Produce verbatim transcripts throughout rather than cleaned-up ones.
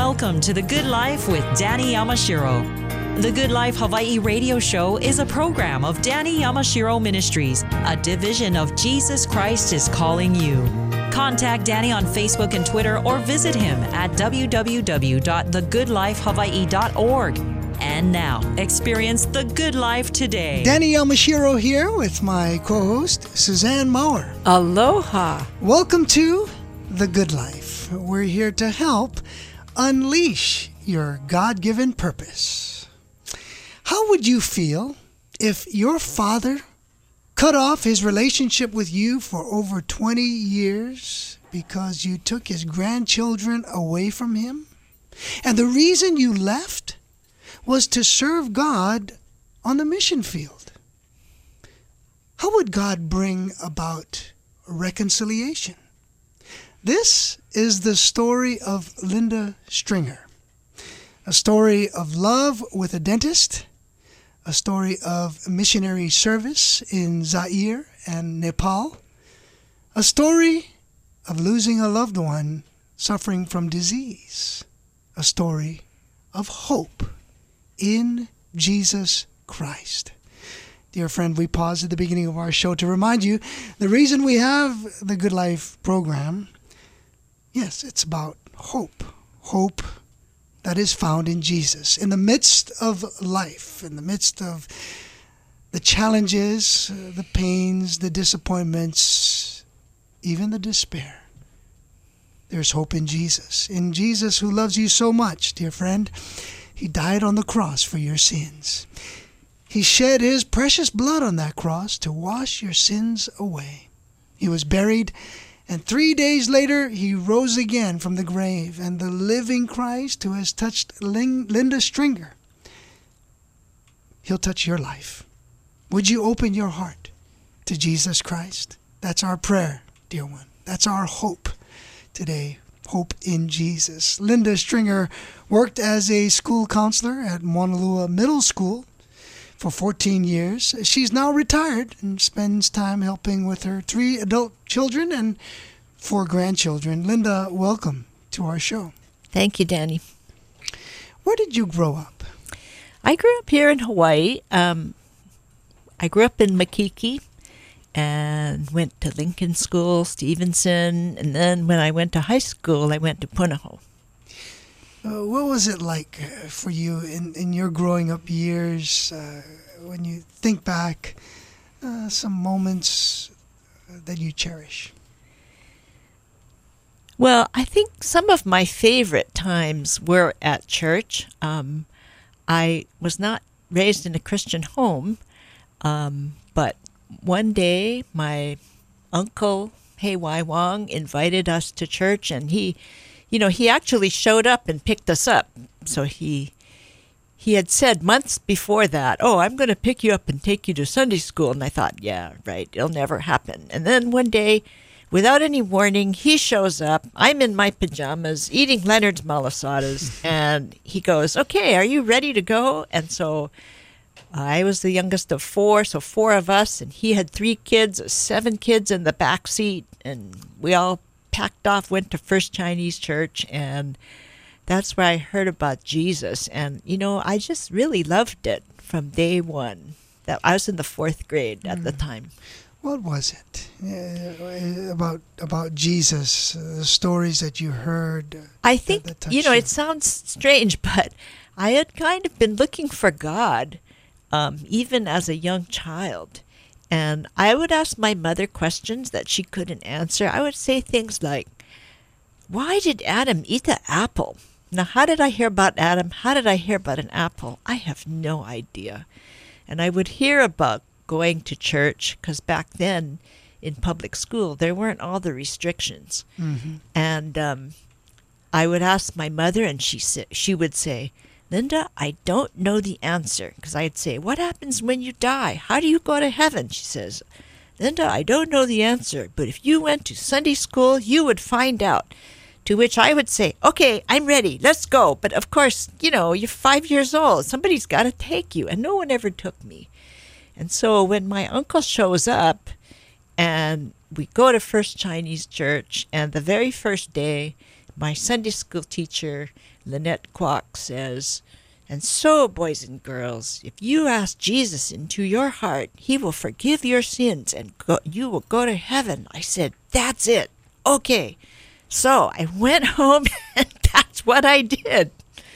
Welcome to The Good Life with Danny Yamashiro. The Good Life Hawaii radio show is a program of Danny Yamashiro Ministries, a division of Jesus Christ is Calling You. Contact Danny on Facebook and Twitter or visit him at w w w dot the good life hawaii dot org. And now, experience the good life today. Danny Yamashiro here with my co-host, Suzanne Maurer. Aloha. Welcome to The Good Life. We're here to help unleash your God-given purpose. How would you feel if your father cut off his relationship with you for over twenty years because you took his grandchildren away from him? And the reason you left was to serve God on the mission field. How would God bring about reconciliation? This is the story of Linda Stringer, a story of love with a dentist, a story of missionary service in Zaire and Nepal, a story of losing a loved one suffering from disease, a story of hope in Jesus Christ. Dear friend, we pause at the beginning of our show to remind you the reason we have the Good Life program. Yes, it's about hope. Hope that is found in Jesus. In the midst of life, in the midst of the challenges, the pains, the disappointments, even the despair, there's hope in Jesus. In Jesus who loves you so much, dear friend. He died on the cross for your sins. He shed his precious blood on that cross to wash your sins away. He was buried, and three days later, he rose again from the grave. And the living Christ who has touched Linda Stringer, he'll touch your life. Would you open your heart to Jesus Christ? That's our prayer, dear one. That's our hope today. Hope in Jesus. Linda Stringer worked as a school counselor at Maunalua Middle School for fourteen years. She's now retired and spends time helping with her three adult children and four grandchildren. Linda, welcome to our show. Thank you, Danny. Where did you grow up? I grew up here in Hawaii. Um, I grew up in Makiki and went to Lincoln School, Stevenson, and then when I went to high school, I went to Punahou. Uh, what was it like uh, for you in, in your growing up years, uh, when you think back, uh, some moments that you cherish? Well, I think some of my favorite times were at church. Um, I was not raised in a Christian home, um, but one day, my uncle, Hei Wai Wong, invited us to church, and he, you know, he actually showed up and picked us up. So he he had said months before that, oh, I'm going to pick you up and take you to Sunday school. And I thought, yeah, right, it'll never happen. And then one day, without any warning, he shows up. I'm in my pajamas, eating Leonard's malasadas, and he goes, okay, are you ready to go? And so I was the youngest of four, so four of us, and he had three kids, seven kids in the back seat, and we all packed off, went to First Chinese Church, and that's where I heard about Jesus. And, you know, I just really loved it from day one. That I was in the fourth grade at mm. the time. What was it uh, about about Jesus, uh, the stories that you heard? Uh, I think, that, that you know, you? it sounds strange, but I had kind of been looking for God Um, even as a young child. And I would ask my mother questions that she couldn't answer. I would say things like, why did Adam eat the apple? Now, how did I hear about Adam? How did I hear about an apple? I have no idea. And I would hear about going to church, because back then in public school, there weren't all the restrictions. Mm-hmm. And um, I would ask my mother, and she sa- she would say, Linda, I don't know the answer. Because I'd say, what happens when you die? How do you go to heaven? She says, Linda, I don't know the answer, but if you went to Sunday school, you would find out. To which I would say, okay, I'm ready. Let's go. But of course, you know, you're five years old. Somebody's got to take you. And no one ever took me. And so when my uncle shows up and we go to First Chinese Church, and the very first day, my Sunday school teacher Lynette Kwok says, "And so, boys and girls, if you ask Jesus into your heart, he will forgive your sins and go, you will go to heaven." I said, "That's it. Okay." So I went home and that's what I did.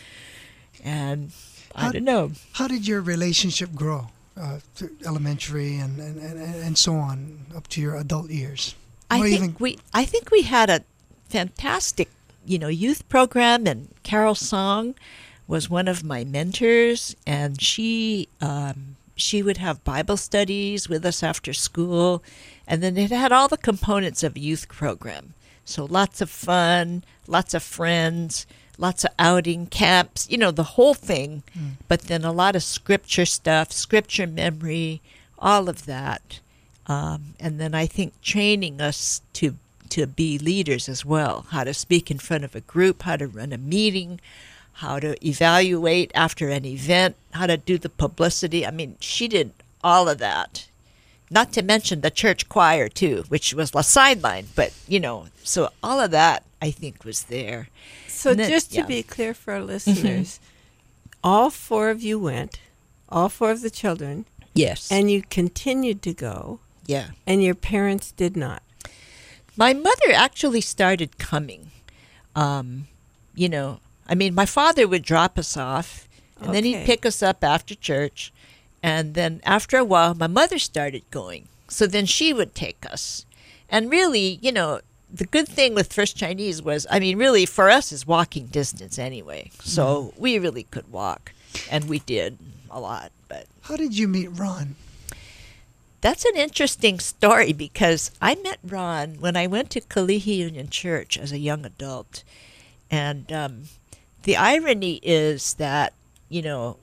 And I How- don't know. How did your relationship grow uh, through elementary and, and, and, and so on up to your adult years? I Or think even- we I think we had a fantastic, you know, youth program, and Carol Song was one of my mentors, and she um, she would have Bible studies with us after school, and then it had all the components of a youth program. So lots of fun, lots of friends, lots of outing camps, you know, the whole thing. Mm. But then a lot of scripture stuff, scripture memory, all of that. Um, and then I think training us to to be leaders as well, how to speak in front of a group, how to run a meeting, how to evaluate after an event, how to do the publicity. I mean, she did all of that. Not to mention the church choir, too, which was a sideline. But, you know, so all of that, I think, was there. So And then- just to yeah. be clear for our listeners, all four of you went, all four of the children, Yes. and you continued to go, yeah. and your parents did not. My mother actually started coming. Um, you know, I mean, my father would drop us off, and then he'd Okay. pick us up after church. And then after a while, my mother started going. So then she would take us. And really, you know, the good thing with First Chinese was, I mean, really, for us, is walking distance anyway. So we really could walk. And we did a lot. But How did you meet Ron? that's an interesting story because I met Ron when I went to Kalihi Union Church as a young adult. And um, the irony is that, you know,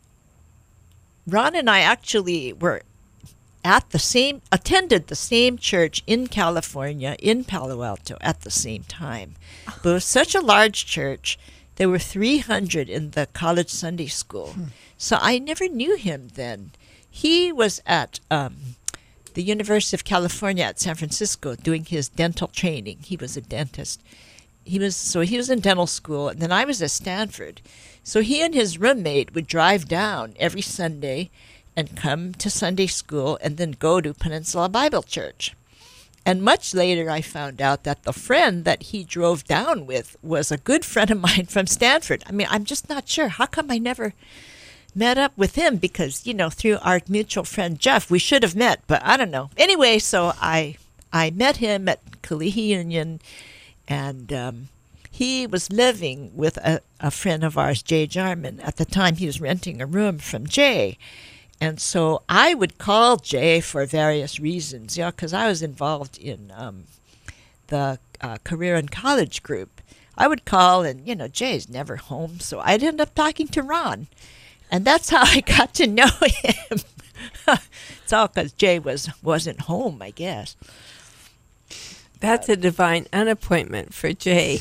Ron and I actually were at the same, attended the same church in California, in Palo Alto, at the same time. But it was such a large church. There were three hundred in the college Sunday school. So I never knew him then. He was at um, the University of California at San Francisco doing his dental training. He was a dentist. He was so he was in dental school, and then I was at Stanford. So he and his roommate would drive down every Sunday and come to Sunday school and then go to Peninsula Bible Church. And much later I found out that the friend that he drove down with was a good friend of mine from Stanford. I mean, I'm just not sure. How come I never met up with him? Because, you know, through our mutual friend Jeff, we should have met, but I don't know. Anyway, so I I met him at Kalihi Union, and um, he was living with a, a friend of ours, Jay Jarman. At the time, he was renting a room from Jay. And so I would call Jay for various reasons, you know, because I was involved in um, the uh, career and college group. I would call, and, you know, Jay's never home, so I'd end up talking to Ron. And that's how I got to know him. It's all because Jay was, wasn't home, I guess. That's a divine unappointment for Jay.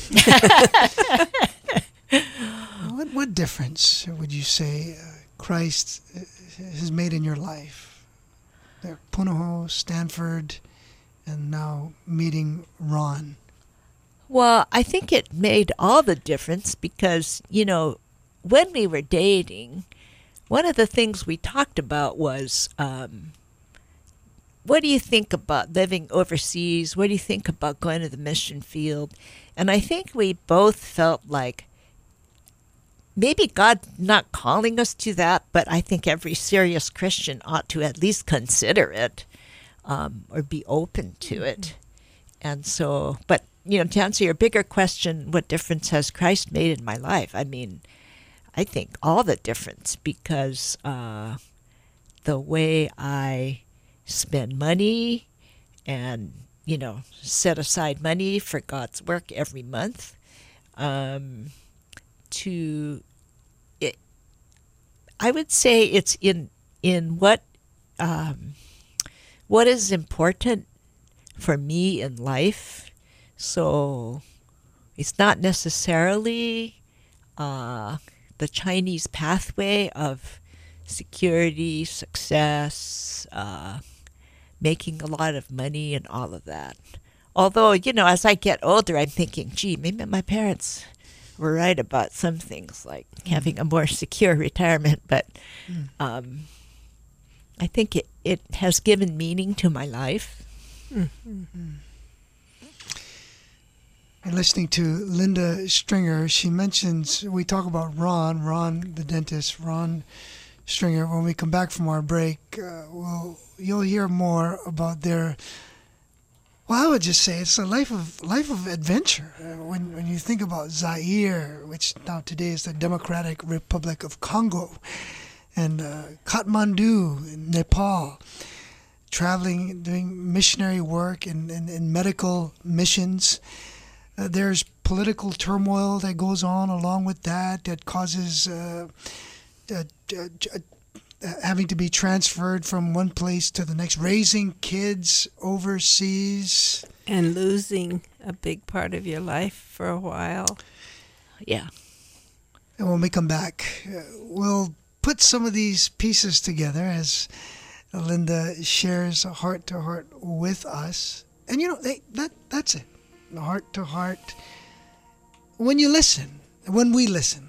What what difference would you say uh, Christ uh, has made in your life? There, Punahou, Stanford, and now meeting Ron. Well, I think it made all the difference because, you know, when we were dating, one of the things we talked about was, um, what do you think about living overseas? What do you think about going to the mission field? And I think we both felt like maybe God's not calling us to that, but I think every serious Christian ought to at least consider it um, or be open to it. And so, but, you know, to answer your bigger question, what difference has Christ made in my life? I mean, I think all the difference because uh, the way I spend money and, you know, set aside money for God's work every month, um, to it, I would say it's in in what um, what is important for me in life. So it's not necessarily uh, the Chinese pathway of security, success, uh, making a lot of money, and all of that. Although, you know, as I get older, I'm thinking, gee, maybe my parents were right about some things, like having a more secure retirement, but um, I think it, it has given meaning to my life. Mm-hmm. And listening to Linda Stringer, she mentions, we talk about Ron, Ron the dentist, Ron Stringer. When we come back from our break, uh, we'll, you'll hear more about their, well, I would just say it's a life of life of adventure. Uh, when, when you think about Zaire, which now today is the Democratic Republic of Congo, and uh, Kathmandu in Nepal, traveling, doing missionary work and, and, and medical missions. Uh, there's political turmoil that goes on along with that that causes uh, uh, uh, uh, having to be transferred from one place to the next, raising kids overseas. And losing a big part of your life for a while. Yeah. And when we come back, uh, we'll put some of these pieces together as Linda shares heart to heart with us. And you know, they, that that's it. Heart to heart. When you listen, when we listen,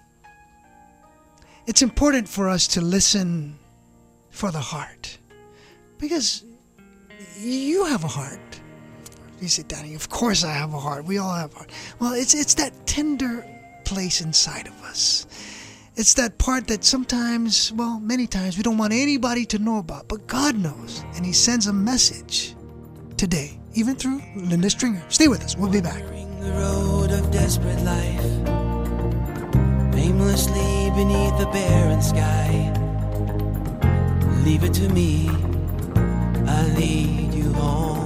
it's important for us to listen for the heart, because you have a heart. You say, Danny, of course I have a heart. We all have a heart. Well, it's it's that tender place inside of us. It's that part that sometimes, well, many times we don't want anybody to know about, but God knows, and He sends a message today, even through Linda Stringer. Stay with us. We'll be back. The road of desperate life, aimlessly beneath the barren sky. Leave it to me, I'll lead you home.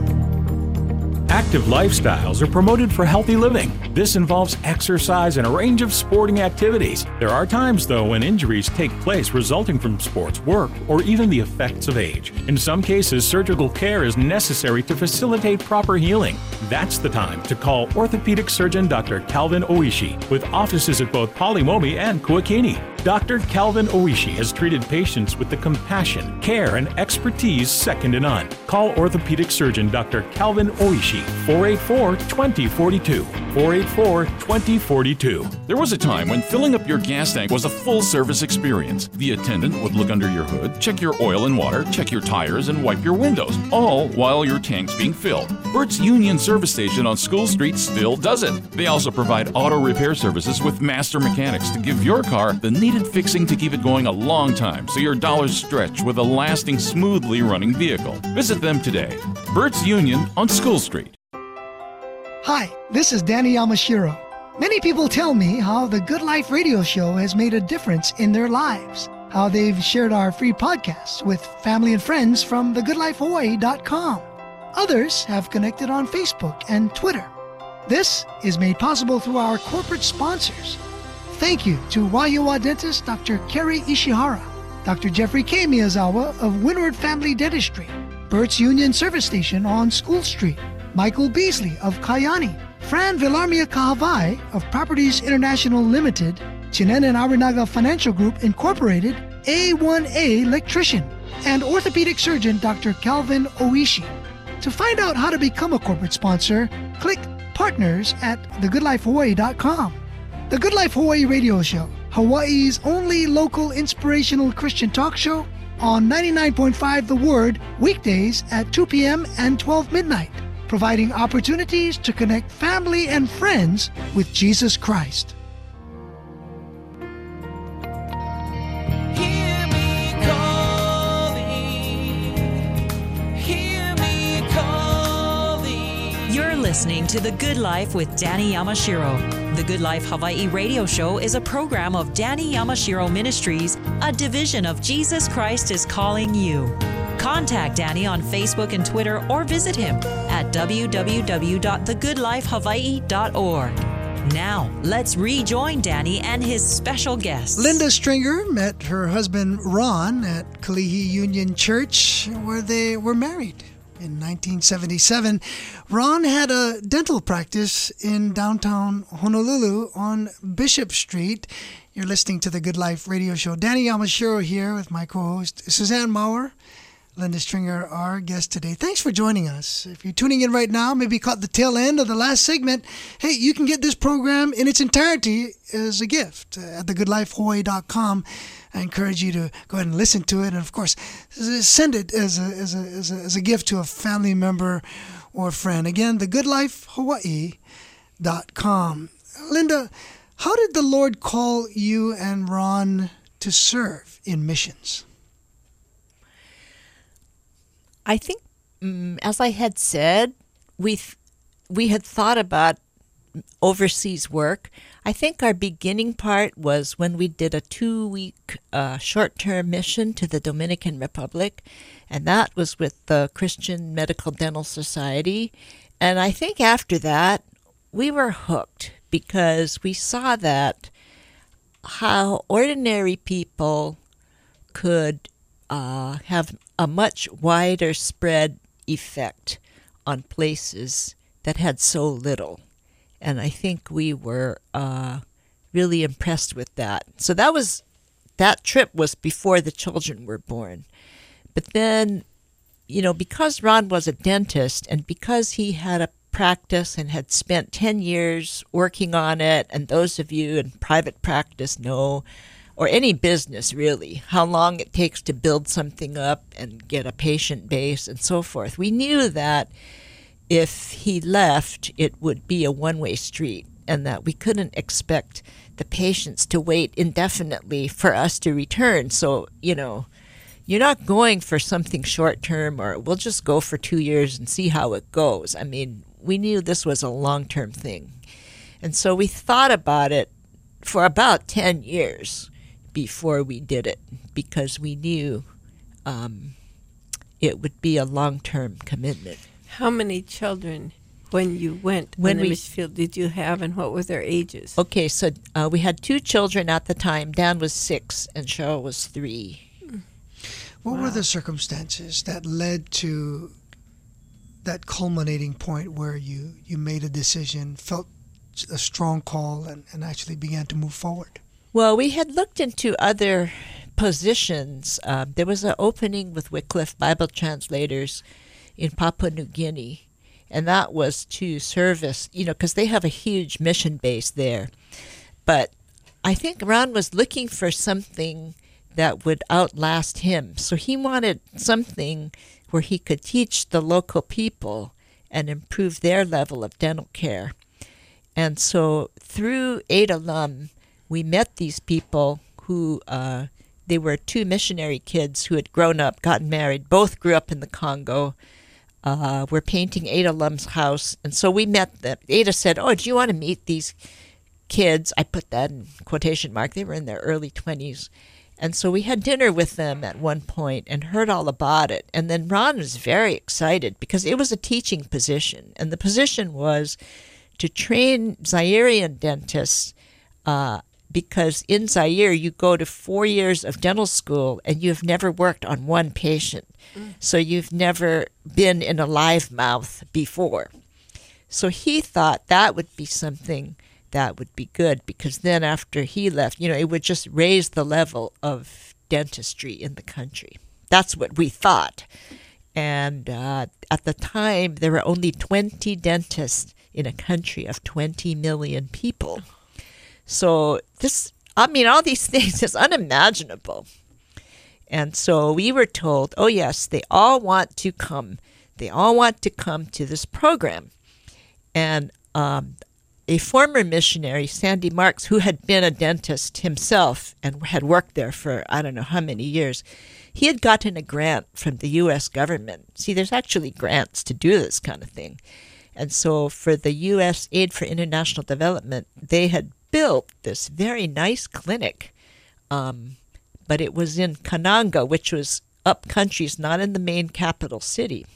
Active lifestyles are promoted for healthy living. This involves exercise and a range of sporting activities. There are times, though, when injuries take place resulting from sports, work, or even the effects of age. In some cases, surgical care is necessary to facilitate proper healing. That's the time to call orthopedic surgeon Doctor Calvin Oishi, with offices at both Polimomi and Kuakini. Doctor Calvin Oishi has treated patients with the compassion, care, and expertise second to none. Call orthopedic surgeon Doctor Calvin Oishi, four eight four, two zero four two, four eight four, two zero four two. There was a time when filling up your gas tank was a full-service experience. The attendant would look under your hood, check your oil and water, check your tires, and wipe your windows, all while your tank's being filled. Bert's Union Service Station on School Street still does it. They also provide auto repair services with master mechanics to give your car the needed fixing to keep it going a long time so your dollars stretch with a lasting, smoothly running vehicle. Visit them today. Bert's Union on School Street. Hi, this is Danny Yamashiro. Many people tell me how the Good Life radio show has made a difference in their lives, how they've shared our free podcasts with family and friends from the good life hawaii dot com. Others have connected on Facebook and Twitter. This is made possible through our corporate sponsors. Thank you to Wahiawa dentist Doctor Kerry Ishihara, Doctor Jeffrey K. Miyazawa of Windward Family Dentistry, Bert's Union Service Station on School Street, Michael Beasley of Kayani, Fran Villarmia Kahavai of Properties International Limited, Chinen and Arinaga Financial Group Incorporated, A one A Electrician, and orthopedic surgeon Doctor Calvin Oishi. To find out how to become a corporate sponsor, click Partners at the good life hawaii dot com. The Good Life Hawaii Radio Show, Hawaii's only local inspirational Christian talk show, on ninety-nine point five The Word, weekdays at two p.m. and twelve midnight, providing opportunities to connect family and friends with Jesus Christ. Hear me calling, hear me calling. You're listening to The Good Life with Danny Yamashiro. The Good Life Hawaii radio show is a program of Danny Yamashiro Ministries, a division of Jesus Christ is Calling You. Contact Danny on Facebook and Twitter, or visit him at w w w dot the good life hawaii dot org. Now, let's rejoin Danny and his special guests. Linda Stringer met her husband Ron at Kalihi Union Church, where they were married. In nineteen seventy-seven, Ron had a dental practice in downtown Honolulu on Bishop Street. You're listening to the Good Life radio show. Danny Yamashiro here with my co-host Suzanne Maurer. Linda Stringer, our guest today. Thanks for joining us. If you're tuning in right now, maybe caught the tail end of the last segment, hey, you can get this program in its entirety as a gift at the good life hawaii dot com. I encourage you to go ahead and listen to it, and of course, send it as a as a as a, as a gift to a family member or friend. Again, the good life hawaii dot com. Linda, how did the Lord call you and Ron to serve in missions? I think, um, as I had said, we we had thought about overseas work. I think our beginning part was when we did a two-week uh, short-term mission to the Dominican Republic, and that was with the Christian Medical Dental Society. And I think after that, we were hooked because we saw that how ordinary people could uh, have a much wider spread effect on places that had so little. And I think we were uh, really impressed with that. So that was that trip was before the children were born. But then, you know, because Ron was a dentist and because he had a practice and had spent ten years working on it, and those of you in private practice know, or any business really, how long it takes to build something up and get a patient base and so forth. We knew that if he left, it would be a one-way street and that we couldn't expect the patients to wait indefinitely for us to return. So, you know, you're not going for something short-term or we'll just go for two years and see how it goes. I mean, we knew this was a long-term thing. And so we thought about it for about ten years before we did it because we knew um, it would be a long-term commitment. How many children, when you went When on the we- mission field, did you have, and what were their ages? Okay, so uh, we had two children at the time. Dan was six and Cheryl was three. What were the circumstances that led to that culminating point where you, you made a decision, felt a strong call, and, and actually began to move forward? Well, we had looked into other positions. Um, there was an opening with Wycliffe Bible translators in Papua New Guinea, and that was to service, you know, because they have a huge mission base there. But I think Ron was looking for something that would outlast him. So he wanted something where he could teach the local people and improve their level of dental care. And so through Ada Lum, we met these people who, uh, they were two missionary kids who had grown up, gotten married, both grew up in the Congo. Uh, we're painting Ada Lum's house. And so we met them. Ada said, oh, do you want to meet these kids? I put that in quotation mark. They were in their early twenties. And so we had dinner with them at one point and heard all about it. And then Ron was very excited because it was a teaching position. And the position was to train Zairean dentists uh, because in Zaire you go to four years of dental school and you've never worked on one patient. Mm. So you've never been in a live mouth before. So he thought that would be something that would be good because then after he left, you know, it would just raise the level of dentistry in the country. That's what we thought. And uh, at the time, there were only twenty dentists in a country of twenty million people. So this, I mean, all these things is unimaginable. And so we were told, oh, yes, they all want to come. They all want to come to this program. And um, a former missionary, Sandy Marks, who had been a dentist himself and had worked there for I don't know how many years, he had gotten a grant from the U S government. See, there's actually grants to do this kind of thing. And so for the U S Aid for International Development, they had built this very nice clinic, um, but it was in Kananga, which was up countries, not in the main capital city.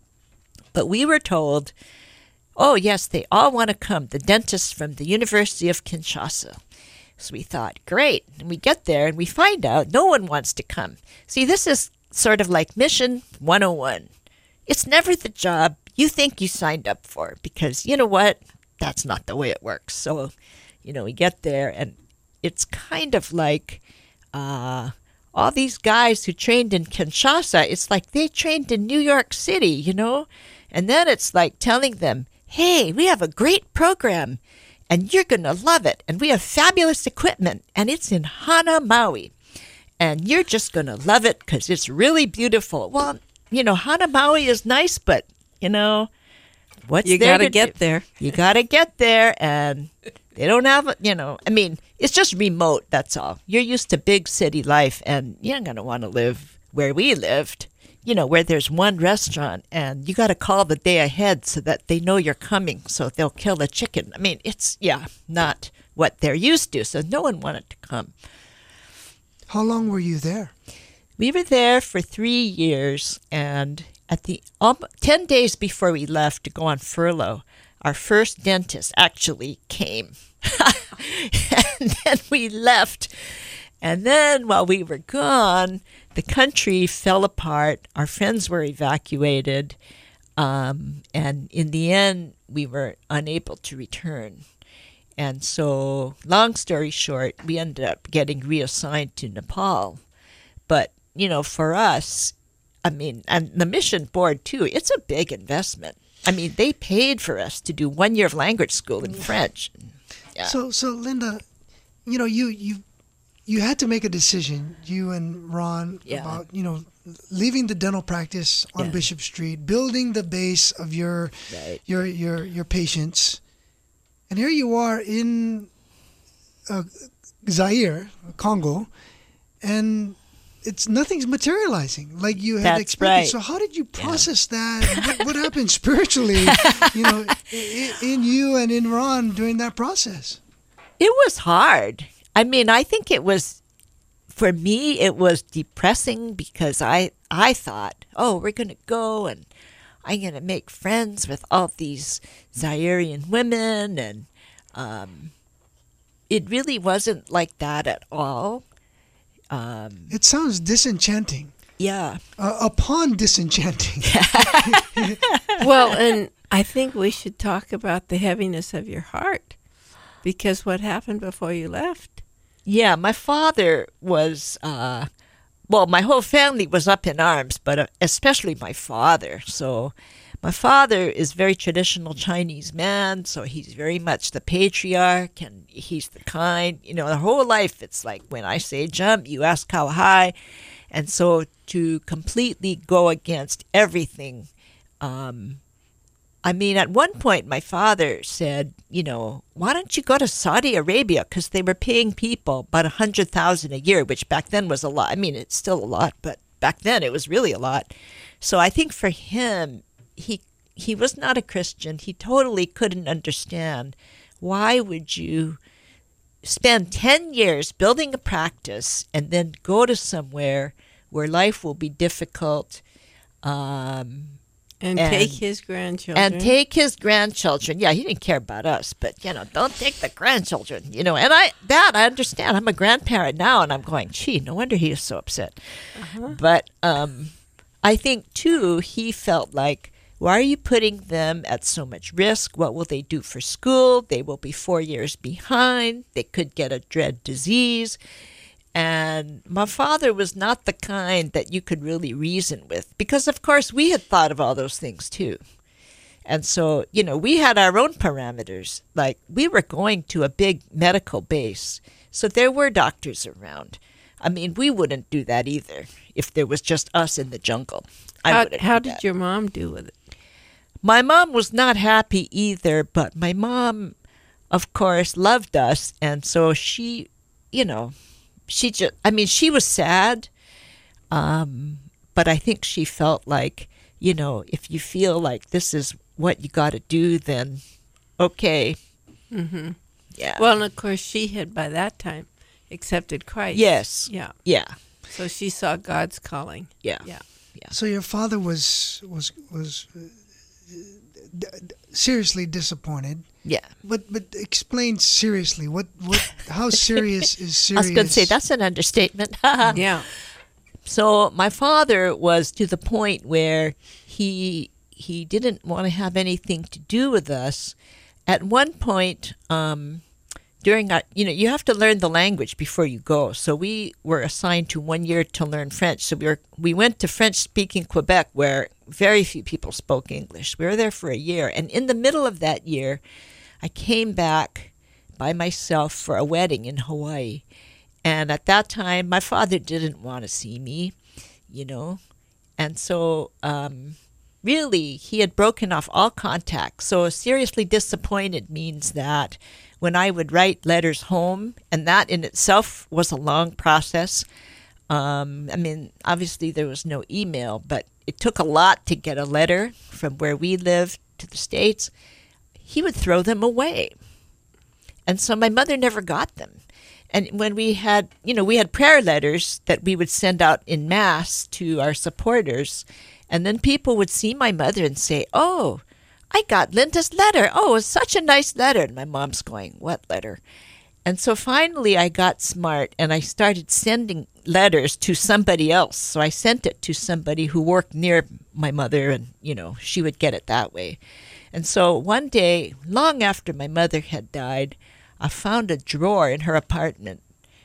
But we were told, oh, yes, they all want to come, the dentists from the University of Kinshasa. So we thought, great. And we get there and we find out no one wants to come. See, this is sort of like Mission one oh one. It's never the job you think you signed up for because, you know what, that's not the way it works. So, you know, we get there and it's kind of like uh, all these guys who trained in Kinshasa, it's like they trained in New York City, you know? And then it's like telling them, hey, we have a great program and you're going to love it. And we have fabulous equipment and it's in Hana, Maui. And you're just going to love it because it's really beautiful. Well, you know, Hana, Maui is nice, but, you know, what's You there got to to get do? there. You got to get there, and they don't have, a- you know, I mean, it's just remote, that's all. You're used to big city life, and you're not going to want to live where we lived, you know, where there's one restaurant, and you got to call the day ahead so that they know you're coming, so they'll kill the chicken. I mean, it's, yeah, not what they're used to, so no one wanted to come. How long were you there? We were there for three years, and at the um, ten days before we left to go on furlough, our first dentist actually came. And then we left. And then while we were gone, the country fell apart. Our friends were evacuated. Um, and in the end, we were unable to return. And so, long story short, we ended up getting reassigned to Nepal. But, you know, for us, I mean, and the mission board, too, it's a big investment. I mean, they paid for us to do one year of language school in French. Yeah. So, so Linda, you know, you you you had to make a decision, you and Ron, Yeah. about, you know, leaving the dental practice on Yeah. Bishop Street, building the base of your Right. your your your patients, and here you are in uh, Zaire, Congo, and it's nothing's materializing like you had That's expected. right. So how did you process that? What, what happened spiritually, you know, in, in you and in Ron during that process? It was hard. I mean, I think it was, for me, it was depressing because I, I thought, oh, we're going to go and I'm going to make friends with all these Zairean women. And um, it really wasn't like that at all. Um, It sounds disenchanting. yeah. Uh, upon disenchanting. Well, and I think we should talk about the heaviness of your heart, because what happened before you left? Yeah, my father was, uh, well, my whole family was up in arms, but uh, especially my father. So my father is very traditional Chinese man, so he's very much the patriarch, and he's the kind, you know, the whole life it's like when I say jump, you ask how high. And so to completely go against everything, um, I mean, at one point, my father said, you know, why don't you go to Saudi Arabia? Because they were paying people about one hundred thousand dollars a year, which back then was a lot. I mean, it's still a lot, but back then it was really a lot. So I think for him, he he was not a Christian. He totally couldn't understand why would you spend ten years building a practice and then go to somewhere where life will be difficult, um, And, And- take his grandchildren. and take his grandchildren. Yeah, he didn't care about us, but you know, don't take the grandchildren. You know, and I that I understand. I'm a grandparent now, and I'm going, gee, no wonder he is so upset. But um, I think too, he felt like, why are you putting them at so much risk? What will they do for school? They will be four years behind. They could get a dread disease. And my father was not the kind that you could really reason with, because, of course, we had thought of all those things, too. And so, you know, we had our own parameters. Like, we were going to a big medical base, so there were doctors around. I mean, we wouldn't do that either if there was just us in the jungle. I How, wouldn't how do did that. your mom do with it? My mom was not happy either, but my mom, of course, loved us. And so she, you know, she just, I mean, she was sad, um, but I think she felt like, you know, if you feel like this is what you got to do, then okay. Mm-hmm. Yeah. Well, and of course, she had by that time accepted Christ. yes. Yeah. Yeah. So she saw God's calling. Yeah. Yeah. So your father was was was uh, d- d- seriously disappointed. Yeah. But but explain seriously what what how serious is I serious? was going to say, that's an understatement. Yeah. So my father was to the point where he he didn't want to have anything to do with us. At one point, um, during our, you know, you have to learn the language before you go. So we were assigned to one year to learn French. So we were, we went to French-speaking Quebec, where very few people spoke English. We were there for a year. And in the middle of that year, I came back by myself for a wedding in Hawaii. And at that time, my father didn't want to see me, you know. And so um, really, he had broken off all contact. So seriously disappointed means that when I would write letters home, and that in itself was a long process. Um, I mean, obviously there was no email, but it took a lot to get a letter from where we lived to the States. He would throw them away. And so my mother never got them. And when we had, you know, we had prayer letters that we would send out in mass to our supporters. And then people would see my mother and say, oh, I got Linda's letter. Oh, it's such a nice letter. And my mom's going, what letter? And so finally I got smart and I started sending letters to somebody else. So I sent it to somebody who worked near my mother and, you know, she would get it that way. And so one day, long after my mother had died, I found a drawer in her apartment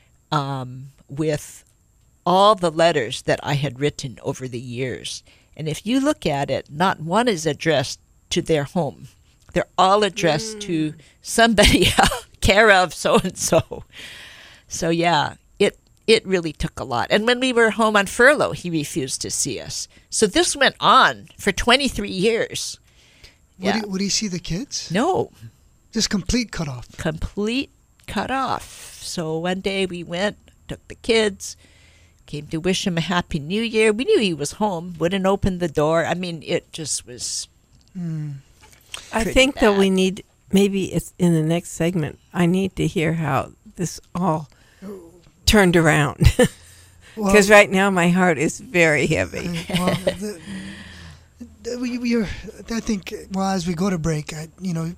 um, with all the letters that I had written over the years. And if you look at it, not one is addressed to their home. They're all addressed mm. to somebody else, care of so-and-so. So, yeah, it it really took a lot. And when we were home on furlough, he refused to see us. So this went on for twenty-three years. Would, yeah. he, would he see the kids? No. Just complete cutoff. Complete cutoff. So one day we went, took the kids, came to wish him a happy new year. We knew he was home, wouldn't open the door. I mean, it just was mm. I pretty think bad. that we need, maybe it's in the next segment, I need to hear how this all turned around. Because well, right now my heart is very heavy. Uh, well, the, the, we, we are, I think, well, as we go to break, I, you know,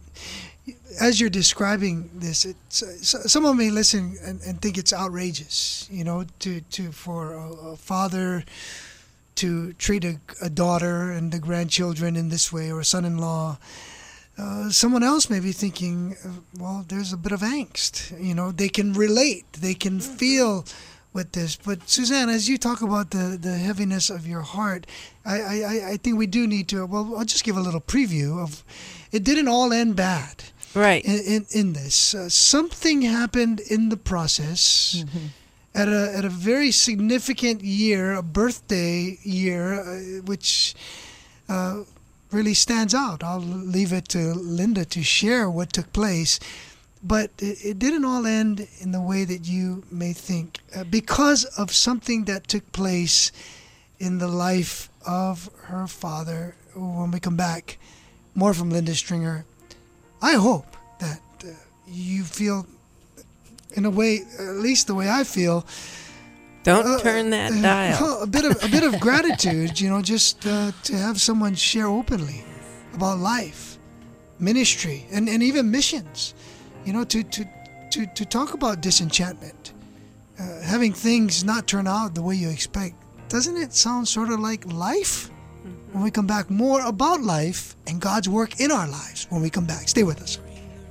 as you're describing this, it's, uh, someone may listen and, and think it's outrageous, you know, to, to for a, a father to treat a, a daughter and the grandchildren in this way, or a son-in-law. Uh, someone else may be thinking, uh, well, there's a bit of angst. You know, they can relate, they can feel with this. But Suzanne, as you talk about the, the heaviness of your heart, I, I, I think we do need to, well, I'll just give a little preview of, it didn't all end bad. Right. In, in, in this. Uh, something happened in the process mm-hmm. at a at a very significant year, a birthday year, uh, which uh, really stands out. I'll leave it to Linda to share what took place. But it, it didn't all end in the way that you may think, uh, because of something that took place in the life of her father. When we come back, more from Linda Stringer. I hope that uh, you feel, in a way, at least the way I feel. Don't uh, turn that uh, dial. A bit of a bit of gratitude, you know, just uh, to have someone share openly about life, ministry, and, and even missions. You know, to to, to, to talk about disenchantment, uh, having things not turn out the way you expect. Doesn't it sound sort of like life? When we come back, more about life and God's work in our lives when we come back. Stay with us.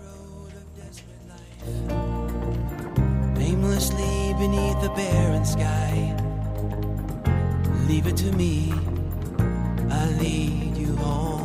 Aimlessly beneath the barren sky, leave it to me, I lead you home.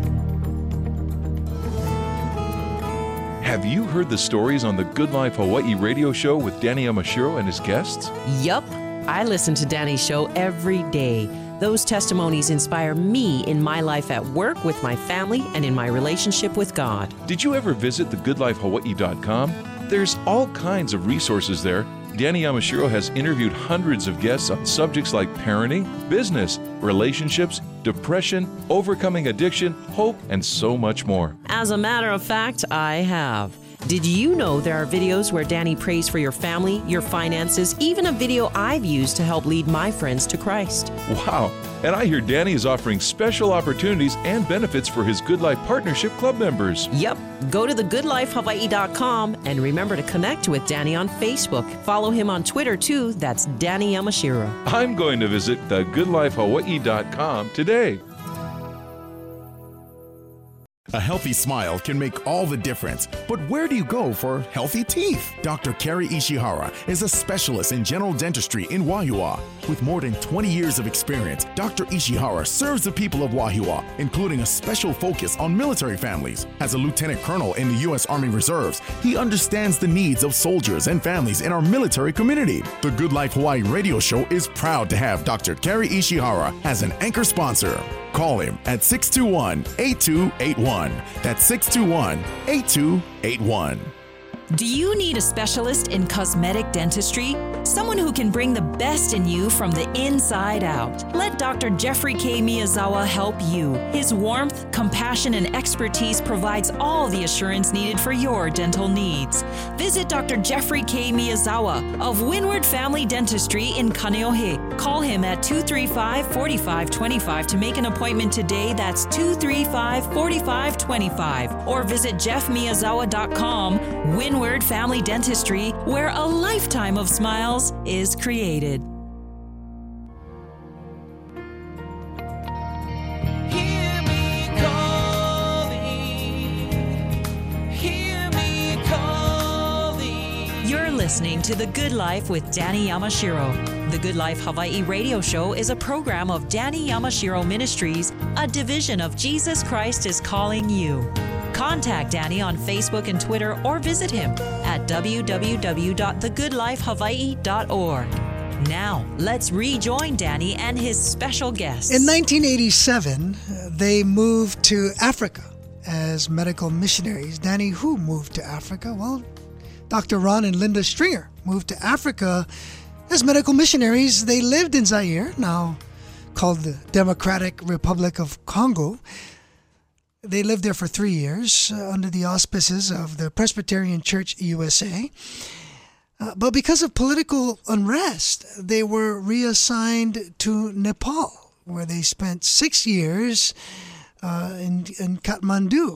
Have you heard the stories on the Good Life Hawaii radio show with Danny Yamashiro and his guests? Yup. I listen to Danny's show every day. Those testimonies inspire me in my life at work, with my family, and in my relationship with God. Did you ever visit the good life hawaii dot com? There's all kinds of resources there. Danny Yamashiro has interviewed hundreds of guests on subjects like parenting, business, relationships, depression, overcoming addiction, hope, and so much more. As a matter of fact, I have. Did you know there are videos where Danny prays for your family, your finances, even a video I've used to help lead my friends to Christ? Wow. And I hear Danny is offering special opportunities and benefits for his Good Life Partnership Club members. Yep. Go to the good life hawaii dot com and remember to connect with Danny on Facebook. Follow him on Twitter, too. That's Danny Yamashiro. I'm going to visit the good life hawaii dot com today. A healthy smile can make all the difference, but where do you go for healthy teeth? Doctor Kerry Ishihara is a specialist in general dentistry in Wahiawa. With more than twenty years of experience, Doctor Ishihara serves the people of Wahiawa, including a special focus on military families. As a lieutenant colonel in the U S Army Reserves, he understands the needs of soldiers and families in our military community. The Good Life Hawaii radio show is proud to have Doctor Kerry Ishihara as an anchor sponsor. Call him at six two one, eight two eight one. That's six two one, eight two eight one. Do you need a specialist in cosmetic dentistry? Someone who can bring the best in you from the inside out. Let Doctor Jeffrey K. Miyazawa help you. His warmth, compassion, and expertise provides all the assurance needed for your dental needs. Visit Doctor Jeffrey K. Miyazawa of Windward Family Dentistry in Kaneohe. Call him at two three five, four five two five to make an appointment today. That's two three five, four five two five. Or visit jeff miyazawa dot com. Windward Family Dentistry, where a lifetime of smiles is created. Hear me calling, hear me calling. You're listening to The Good Life with Danny Yamashiro. The Good Life Hawaii radio show is a program of Danny Yamashiro Ministries, a division of Jesus Christ is Calling You. Contact Danny on Facebook and Twitter or visit him at w w w dot the good life hawaii dot org. Now, let's rejoin Danny and his special guests. In nineteen eighty-seven, they moved to Africa as medical missionaries. Danny, who moved to Africa? Well, Doctor Ron and Linda Stringer moved to Africa as medical missionaries. They lived in Zaire, now called the Democratic Republic of Congo. They lived there for three years uh, under the auspices of the Presbyterian Church U S A. Uh, but because of political unrest, they were reassigned to Nepal, where they spent six years uh, in, in Kathmandu.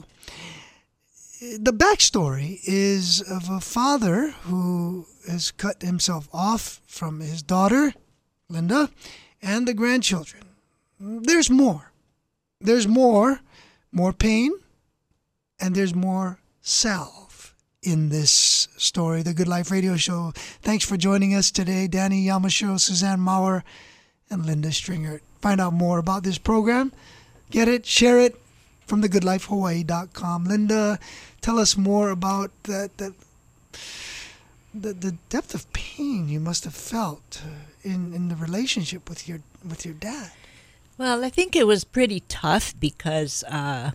The backstory is of a father who has cut himself off from his daughter, Linda, and the grandchildren. There's more. There's more. More pain, and there's more salve in this story, the Good Life Radio Show. Thanks for joining us today, Danny Yamashiro, Suzanne Maurer, and Linda Stringer. Find out more about this program. Get it, share it from the good life hawaii dot com. Linda, tell us more about that, that the, the depth of pain you must have felt in, in the relationship with your with your dad. Well, I think it was pretty tough because, uh,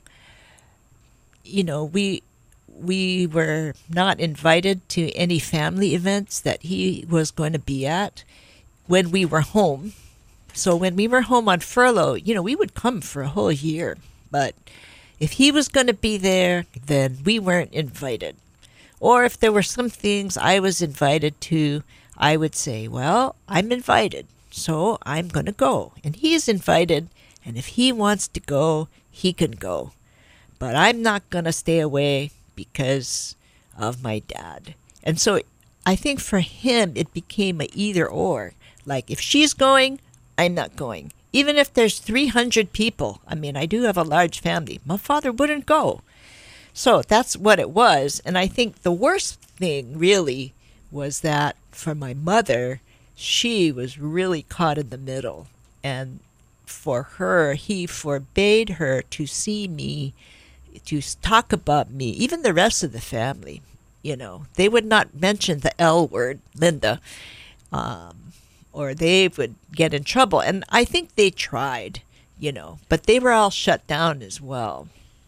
you know, we we were not invited to any family events that he was going to be at when we were home. So when we were home on furlough, you know, we would come for a whole year. But if he was going to be there, then we weren't invited. Or if there were some things I was invited to, I would say, well, I'm invited. So I'm going to go. And he's invited, and if he wants to go, he can go. But I'm not going to stay away because of my dad. And so I think for him, it became a either or. Like, if she's going, I'm not going. Even if there's three hundred people, I mean, I do have a large family, my father wouldn't go. So that's what it was. And I think the worst thing really was that for my mother, she was really caught in the middle. And for her, he forbade her to see me, to talk about me, even the rest of the family. You know, they would not mention the L word, Linda, um, or they would get in trouble. And I think they tried, you know, but they were all shut down as well.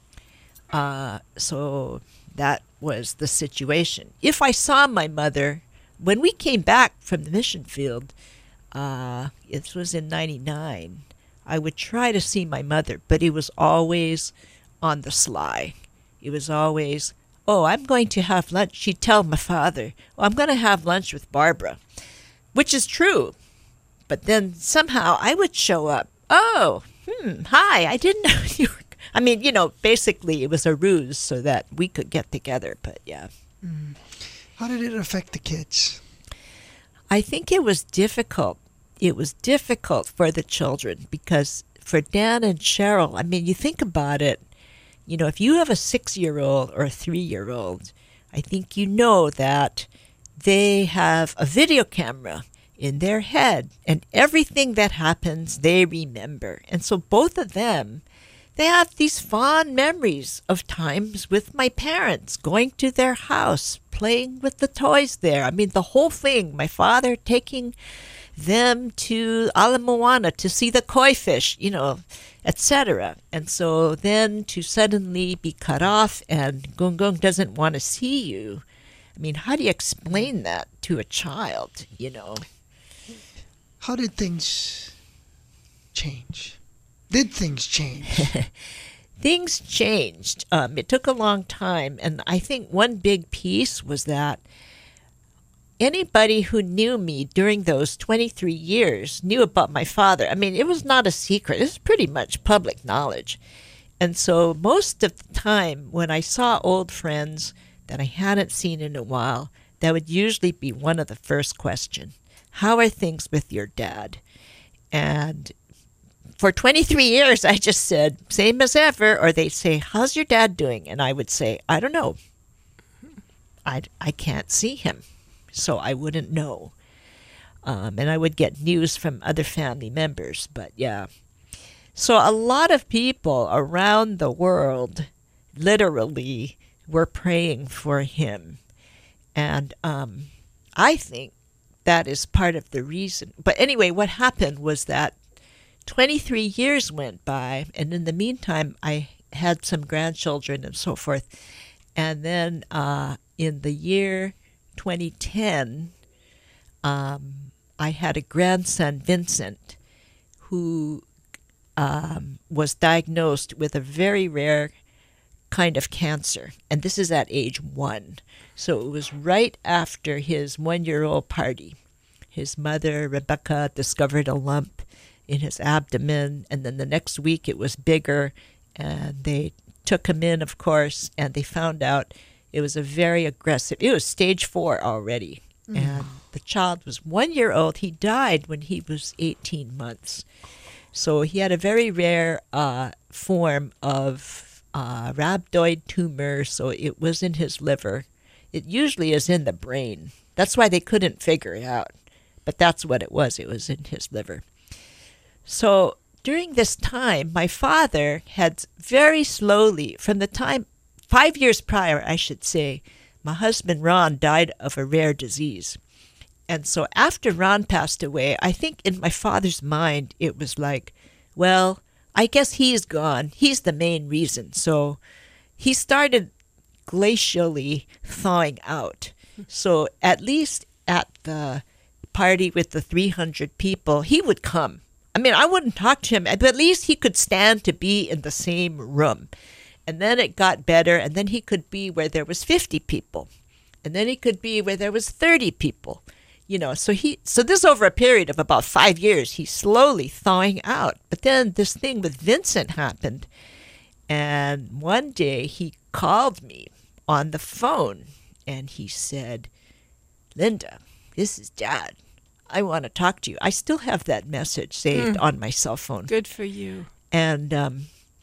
Uh, so that was the situation. If I saw my mother, when we came back from the mission field, uh, it was in ninety-nine, I would try to see my mother, but it was always on the sly. It was always, oh, I'm going to have lunch. She'd tell my father, oh, I'm going to have lunch with Barbara, which is true. But then somehow I would show up. Oh, hmm, hi, I didn't know you were. I mean, you know, basically it was a ruse so that we could get together, but yeah. Mm. How did it affect the kids? I think it was difficult. It was difficult for the children because for Dan and Cheryl, I mean, you think about it, You know, if you have a six-year-old or a three-year-old, I think you know that they have a video camera in their head, and everything that happens, they remember. And so both of them, they have these fond memories of times with my parents, going to their house, playing with the toys there. I mean, the whole thing, my father taking them to Ala Moana to see the koi fish, you know, et cetera. And so then to suddenly be cut off and Gung Gung doesn't want to see you, I mean, how do you explain that to a child, you know? How did things change? Did things change? Things changed. Um, it took a long time, and I think one big piece was that anybody who knew me during those twenty-three years knew about my father. I mean, it was not a secret. It was pretty much public knowledge. And so most of the time when I saw old friends that I hadn't seen in a while, that would usually be one of the first questions. How are things with your dad? And for twenty-three years, I just said, same as ever. Or they'd say, how's your dad doing? And I would say, I don't know. I, I can't see him, so I wouldn't know. Um, and I would get news from other family members. But yeah. So a lot of people around the world literally were praying for him. And um, I think that is part of the reason. But anyway, what happened was that twenty-three years went by, and in the meantime, I had some grandchildren and so forth. And then uh, in the year twenty ten, um, I had a grandson, Vincent, who um, was diagnosed with a very rare kind of cancer. And this is at age one. So it was right after his one-year-old party. His mother, Rebecca, discovered a lump in his abdomen, and then the next week it was bigger, and they took him in, of course, and they found out it was a very aggressive, it was stage four already. Mm. And the child was one year old. He died when he was eighteen months. So he had a very rare uh, form of uh, rhabdoid tumor, so it was in his liver. It usually is in the brain. That's why they couldn't figure it out. But that's what it was. It was in his liver. So during this time, my father had very slowly, from the time, five years prior, I should say, my husband Ron died of a rare disease. And so after Ron passed away, I think in my father's mind, it was like, well, I guess he's gone. He's the main reason. So he started glacially thawing out. So at least at the party with the three hundred people, he would come. I mean, I wouldn't talk to him, but at least he could stand to be in the same room. And then it got better, and then he could be where there was fifty people. And then he could be where there was thirty people. You know, so he so this over a period of about five years, he's slowly thawing out. But then this thing with Vincent happened. And one day he called me on the phone, and he said, Linda, this is Dad. I want to talk to you. I still have that message saved mm. on my cell phone. Good for you. And um,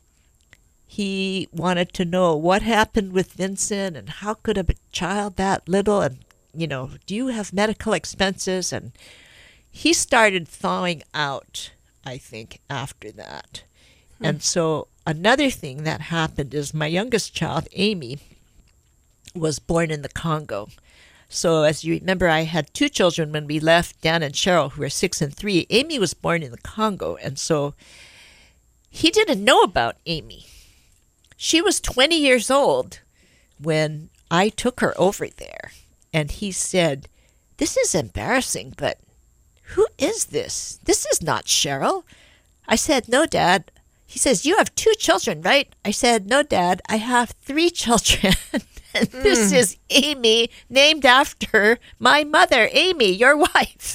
he wanted to know what happened with Vincent and how could a child that little, and, you know, do you have medical expenses? And he started thawing out, I think, after that. Mm. And so another thing that happened is my youngest child, Amy, was born in the Congo. So as you remember, I had two children when we left, Dan and Cheryl, who were six and three. Amy was born in the Congo, and so he didn't know about Amy. She was twenty years old when I took her over there, and he said, this is embarrassing, but who is this? This is not Cheryl. I said, no, Dad. He says, you have two children, right? I said, no, Dad, I have three children. And this mm. is Amy, named after my mother, Amy, your wife.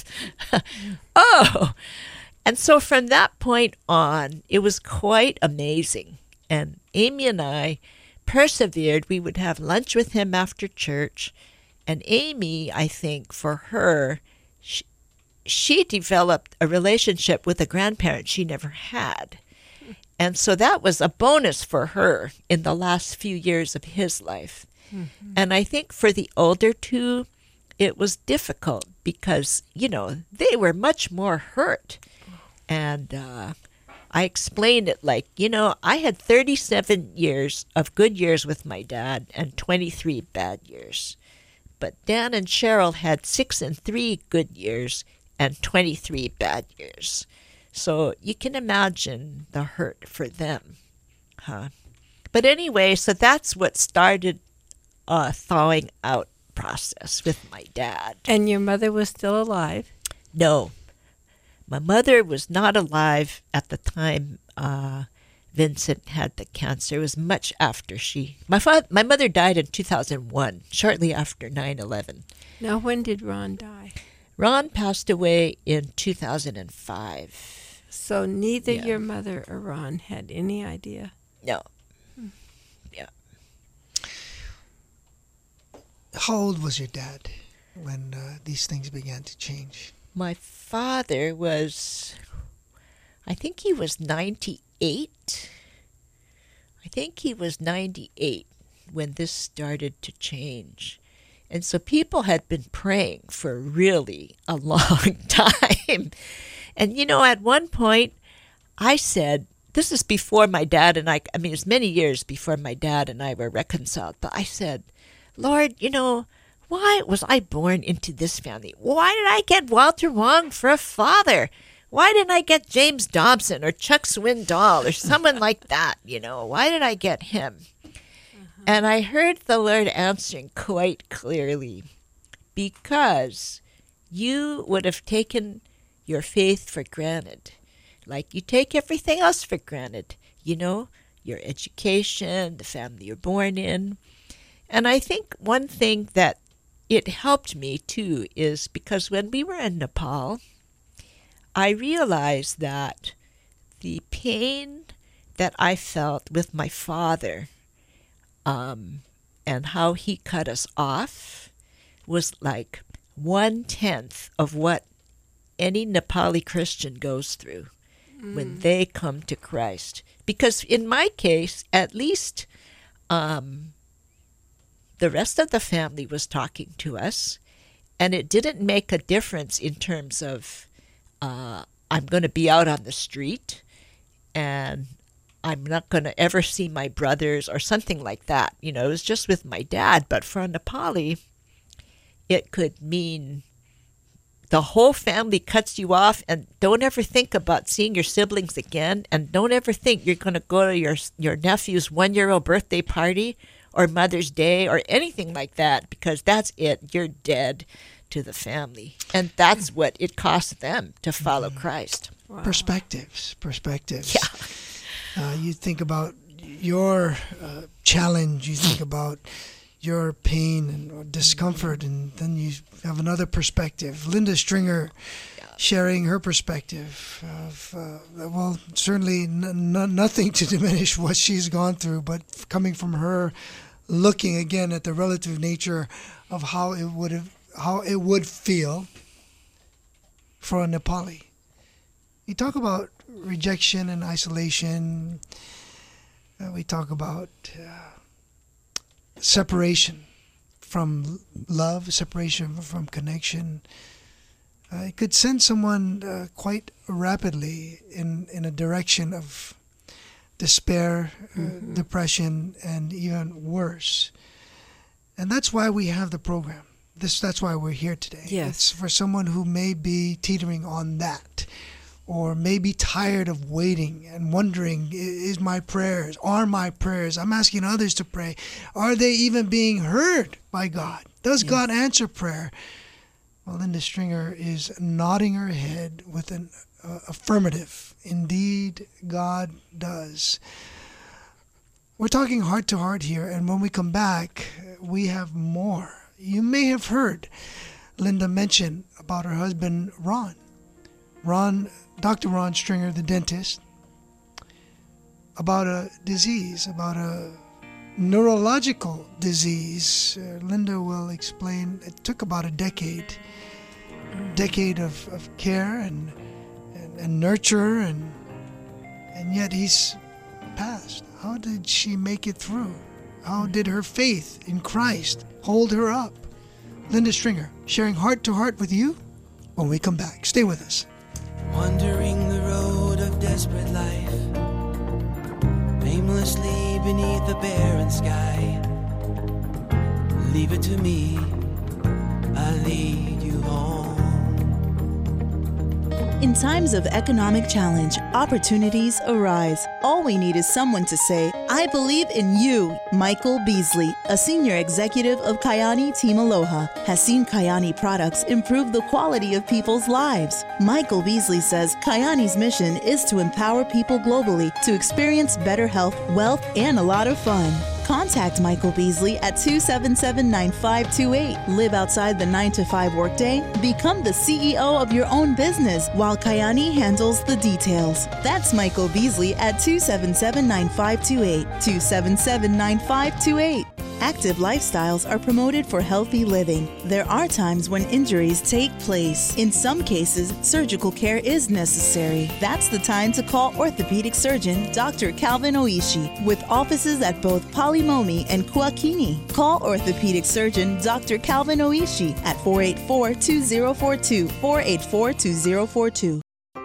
Oh, and so from that point on, it was quite amazing. And Amy and I persevered. We would have lunch with him after church. And Amy, I think, for her, she, she developed a relationship with a grandparent she never had. And so that was a bonus for her in the last few years of his life. Mm-hmm. And I think for the older two, it was difficult because, you know, they were much more hurt. And uh, I explained it like, you know, I had thirty-seven years of good years with my dad and twenty-three bad years. But Dan and Cheryl had six and three good years and twenty-three bad years. So you can imagine the hurt for them. Huh? But anyway, so that's what started a thawing out process with my dad. And your mother was still alive? No. My mother was not alive at the time uh, Vincent had the cancer. It was much after she... My father, my mother died in two thousand one, shortly after nine eleven. Now, when did Ron die? Ron passed away in two thousand five. So neither Yeah. your mother or Ron had any idea? No. Yeah. How old was your dad when uh, these things began to change? My father was, I think he was ninety-eight. I think he was ninety-eight when this started to change. And so people had been praying for really a long time. And, you know, at one point I said, this is before my dad and I, I mean, it was many years before my dad and I were reconciled, but I said, Lord, you know, why was I born into this family? Why did I get Walter Wong for a father? Why didn't I get James Dobson or Chuck Swindoll or someone like that, you know? Why did I get him? Uh-huh. And I heard the Lord answering quite clearly, because you would have taken your faith for granted, like you take everything else for granted, you know, your education, the family you're born in. And I think one thing that it helped me too is because when we were in Nepal, I realized that the pain that I felt with my father um, and how he cut us off was like one-tenth of what any Nepali Christian goes through mm. when they come to Christ. Because in my case, at least um, the rest of the family was talking to us, and it didn't make a difference in terms of uh, I'm going to be out on the street and I'm not going to ever see my brothers or something like that. You know, it was just with my dad. But for a Nepali, it could mean the whole family cuts you off, and don't ever think about seeing your siblings again, and don't ever think you're going to go to your your nephew's one-year-old birthday party or Mother's Day or anything like that, because that's it. You're dead to the family. And that's what it cost them to follow Christ. Wow. Perspectives, perspectives. Yeah. Uh, you think about your uh, challenge, you think about your pain and or discomfort, and then you have another perspective. Linda Stringer yeah. sharing her perspective of, uh, well, certainly n- n- nothing to diminish what she's gone through, but coming from her, looking again at the relative nature of how it would have, how it would feel for a Nepali. You talk about rejection and isolation. Uh, we talk about uh, separation from love, separation from connection. Uh, it could send someone uh, quite rapidly in, in a direction of despair, uh, mm-hmm. depression, and even worse. And that's why we have the program. This that's why we're here today. Yes. It's for someone who may be teetering on that, or may be tired of waiting and wondering, is my prayers, are my prayers, I'm asking others to pray, are they even being heard by God? Does yes. God answer prayer? Well, Linda Stringer is nodding her head with an uh, affirmative. Indeed, God does. We're talking heart to heart here, and when we come back, we have more. You may have heard Linda mention about her husband, Ron. Ron, Doctor Ron Stringer, the dentist, about a disease, about a neurological disease. Uh, Linda will explain. It took about a decade, decade of, of care and, and and nurture, and and yet he's past? How did she make it through? How did her faith in Christ hold her up? Linda Stringer, sharing heart to heart with you when we come back. Stay with us. Wandering the road of desperate life, aimlessly beneath the barren sky. Leave it to me, I'll lead you home. In times of economic challenge, opportunities arise. All we need is someone to say, I believe in you. Michael Beasley, a senior executive of Kayani Team Aloha, has seen Kayani products improve the quality of people's lives. Michael Beasley says Kayani's mission is to empower people globally to experience better health, wealth, and a lot of fun. Contact Michael Beasley at two seven seven, nine five two eight. Live outside the nine to five workday. Become the C E O of your own business while Kayani handles the details. That's Michael Beasley at two seven seven, nine five two eight. two seven seven, nine five two eight. Active lifestyles are promoted for healthy living. There are times when injuries take place. In some cases, surgical care is necessary. That's the time to call orthopedic surgeon Doctor Calvin Oishi, with offices at both Palimomi and Kuakini. Call orthopedic surgeon Doctor Calvin Oishi at four eight four, two zero four two, four eight four, two zero four two.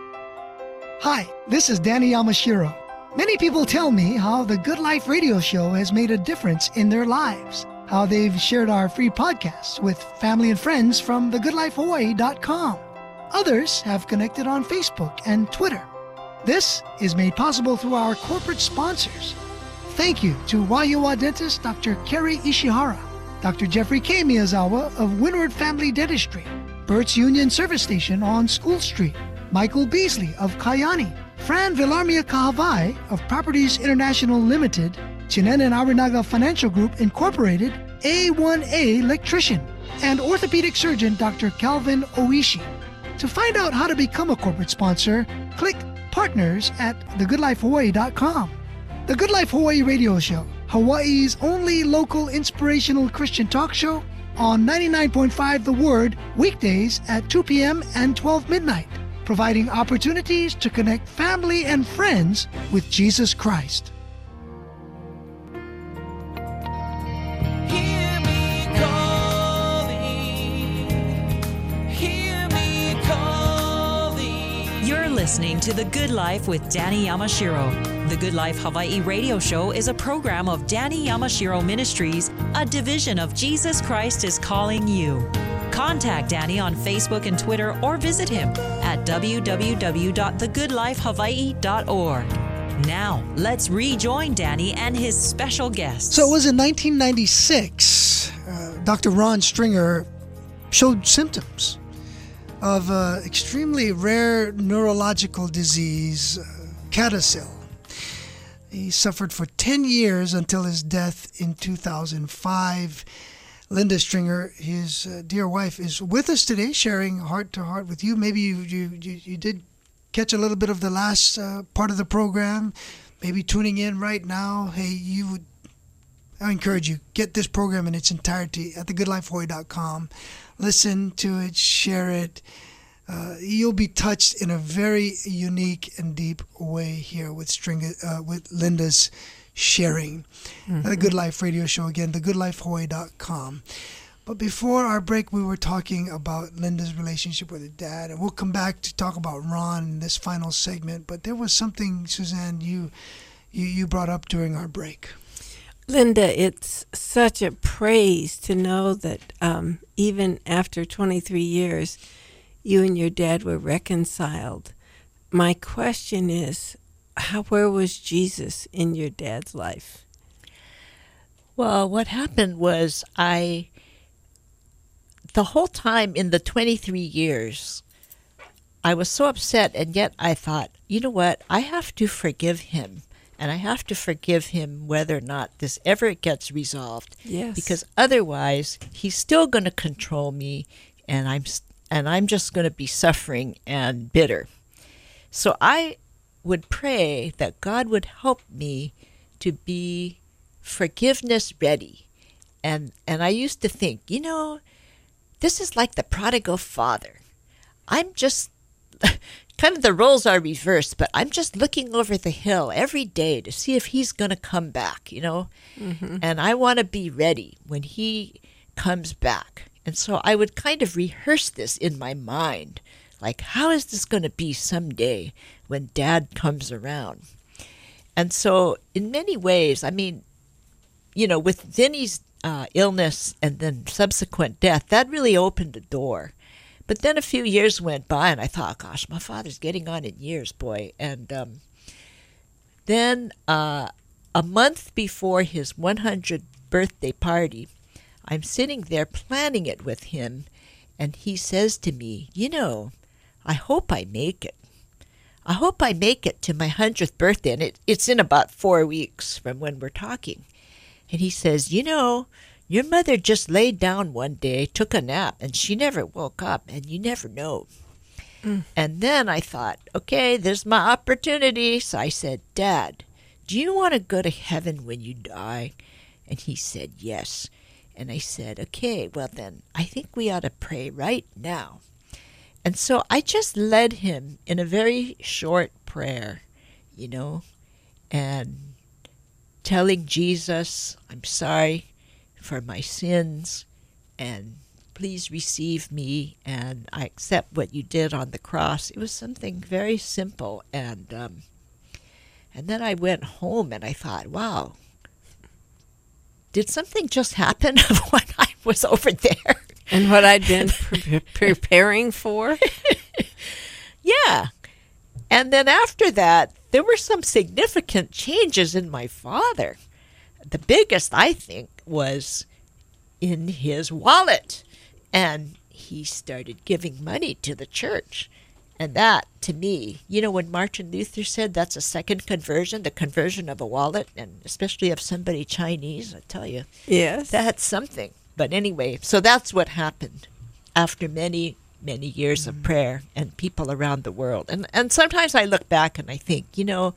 Hi, this is Danny Yamashiro. Many people tell me how the Good Life radio show has made a difference in their lives, how they've shared our free podcasts with family and friends from the good life hawaii dot com. Others have connected on Facebook and Twitter. This is made possible through our corporate sponsors. Thank you to Waiua dentist Doctor Kerry Ishihara, Doctor Jeffrey K. Miyazawa of Windward Family Dentistry, Burt's Union Service Station on School Street, Michael Beasley of Kayani, Fran Villarmia Kahavai of Properties International Limited, Chinen and Arinaga Financial Group Incorporated, A one A Electrician, and orthopedic surgeon Doctor Calvin Oishi. To find out how to become a corporate sponsor, click Partners at the good life hawaii dot com. The Good Life Hawaii Radio Show, Hawaii's only local inspirational Christian talk show, on ninety-nine point five The Word, weekdays at two p.m. and twelve midnight. Providing opportunities to connect family and friends with Jesus Christ. Hear me calling, hear me calling. You're listening to The Good Life with Danny Yamashiro. The Good Life Hawaii Radio Show is a program of Danny Yamashiro Ministries, a division of Jesus Christ is Calling You. Contact Danny on Facebook and Twitter or visit him at w w w dot the good life hawaii dot org. Now, let's rejoin Danny and his special guests. So it was in nineteen ninety-six, uh, Doctor Ron Stringer showed symptoms of uh, extremely rare neurological disease, uh, CADASIL. He suffered for ten years until his death in two thousand five. Linda Stringer, his uh, dear wife, is with us today, sharing heart to heart with you. Maybe you you, you, you did catch a little bit of the last uh, part of the program, maybe tuning in right now. Hey, you would, I encourage you, get this program in its entirety at the good life hawaii dot com. Listen to it, share it. Uh, you'll be touched in a very unique and deep way here with Stringer, uh, with Linda's sharing. Mm-hmm. The Good Life Radio Show, again, the good life hawaii dot com. But before our break, we were talking about Linda's relationship with her dad, and we'll come back to talk about Ron in this final segment. But there was something, Suzanne, you you, you brought up during our break. Linda, it's such a praise to know that um, even after twenty-three years, you and your dad were reconciled. My question is, How, where was Jesus in your dad's life? Well, what happened was I, the whole time in the twenty-three years, I was so upset, and yet I thought, you know what, I have to forgive him, and I have to forgive him whether or not this ever gets resolved. Yes. Because otherwise, he's still going to control me, and I'm and I'm just going to be suffering and bitter. So I would pray that God would help me to be forgiveness ready. And and I used to think, you know, this is like the prodigal father. I'm just kind of the roles are reversed, but I'm just looking over the hill every day to see if he's going to come back, you know? Mm-hmm. And I want to be ready when he comes back. And so I would kind of rehearse this in my mind. Like, how is this going to be someday when Dad comes around? And so in many ways, I mean, you know, with Vinny's uh, illness and then subsequent death, that really opened a door. But then a few years went by, and I thought, gosh, my father's getting on in years, boy. And um, then uh, a month before his one hundredth birthday party, I'm sitting there planning it with him, and he says to me, you know, I hope I make it. I hope I make it to my one hundredth birthday, and it, it's in about four weeks from when we're talking. And he says, you know, your mother just laid down one day, took a nap, and she never woke up, and you never know. Mm. And then I thought, okay, there's my opportunity. So I said, Dad, do you want to go to heaven when you die? And he said, yes. And I said, okay, well then, I think we ought to pray right now. And so I just led him in a very short prayer, you know, and telling Jesus, I'm sorry for my sins, and please receive me, and I accept what you did on the cross. It was something very simple, and um, and then I went home and I thought, wow, did something just happen when I was over there? And what I'd been pre- preparing for? Yeah. And then after that, there were some significant changes in my father. The biggest, I think, was in his wallet. And he started giving money to the church. And that, to me, you know, when Martin Luther said that's a second conversion, the conversion of a wallet, and especially of somebody Chinese, I tell you. Yes. That's something. But anyway, so that's what happened after many, many years of prayer and people around the world. And and sometimes I look back and I think, you know,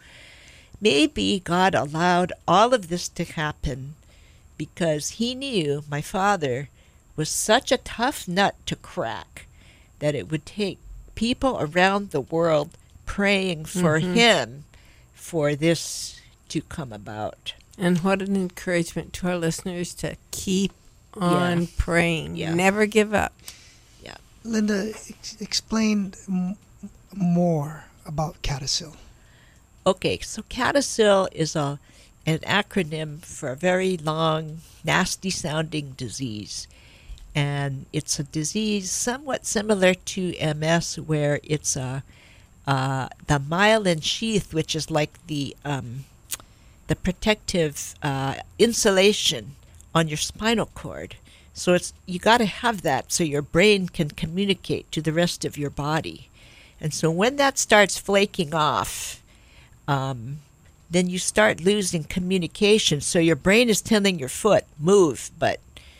maybe God allowed all of this to happen because he knew my father was such a tough nut to crack that it would take people around the world praying for mm-hmm. him for this to come about. And what an encouragement to our listeners to keep on yeah. praying. Yeah. Never give up. Yeah. Linda, ex- explain m- more about CADASIL. Okay, so CADASIL is a an acronym for a very long, nasty-sounding disease. And it's a disease somewhat similar to M S, where it's a, uh, the myelin sheath, which is like the um, the protective uh, insulation on your spinal cord. So it's you got to have that so your brain can communicate to the rest of your body. And so when that starts flaking off, um, then you start losing communication. So your brain is telling your foot, move, but